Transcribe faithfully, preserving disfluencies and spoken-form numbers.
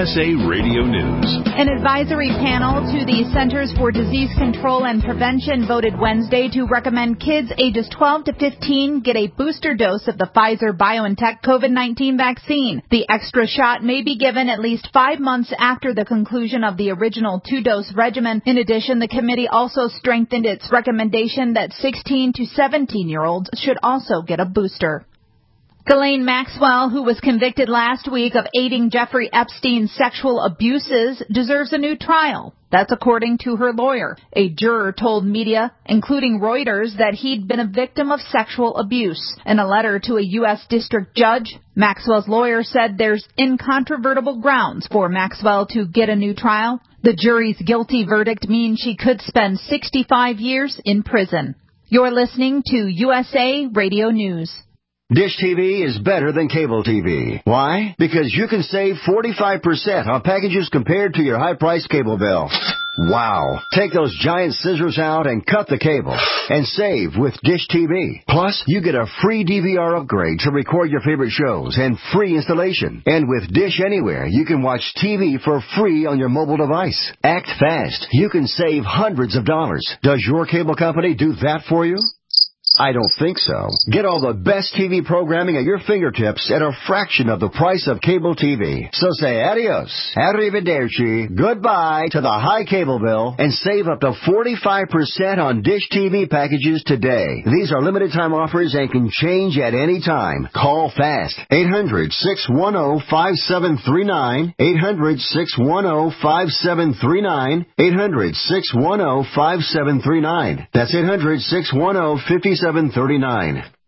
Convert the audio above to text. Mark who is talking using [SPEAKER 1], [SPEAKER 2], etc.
[SPEAKER 1] S A Radio News.
[SPEAKER 2] An advisory panel to the Centers for Disease Control and Prevention voted Wednesday to recommend kids ages twelve to fifteen get a booster dose of the Pfizer-BioNTech COVID nineteen vaccine. The extra shot may be given at least five months after the conclusion of the original two-dose regimen. In addition, the committee also strengthened its recommendation that sixteen to seventeen-year-olds should also get a booster. Ghislaine Maxwell, who was convicted last week of aiding Jeffrey Epstein's sexual abuses, deserves a new trial. That's according to her lawyer. A juror told media, including Reuters, that he'd been a victim of sexual abuse. In a letter to a U S district judge, Maxwell's lawyer said there's incontrovertible grounds for Maxwell to get a new trial. The jury's guilty verdict means she could spend sixty-five years in prison. You're listening to U S A Radio News.
[SPEAKER 3] Dish T V is better than cable T V. Why? Because you can save forty-five percent on packages compared to your high-priced cable bill. Wow. Take those giant scissors out and cut the cable and save with Dish T V. Plus, you get a free D V R upgrade to record your favorite shows and free installation. And with Dish Anywhere, you can watch T V for free on your mobile device. Act fast. You can save hundreds of dollars. Does your cable company do that for you? I don't think so. Get all the best T V programming at your fingertips at a fraction of the price of cable T V. So say adios, arrivederci, goodbye to the high cable bill and save up to forty-five percent on Dish T V packages today. These are limited time offers and can change at any time. Call fast. eight hundred, six one zero, five seven three nine. eight hundred, six one zero, five seven three nine. eight hundred, six one zero, five seven three nine. That's eight hundred, six one zero, five seven three nine.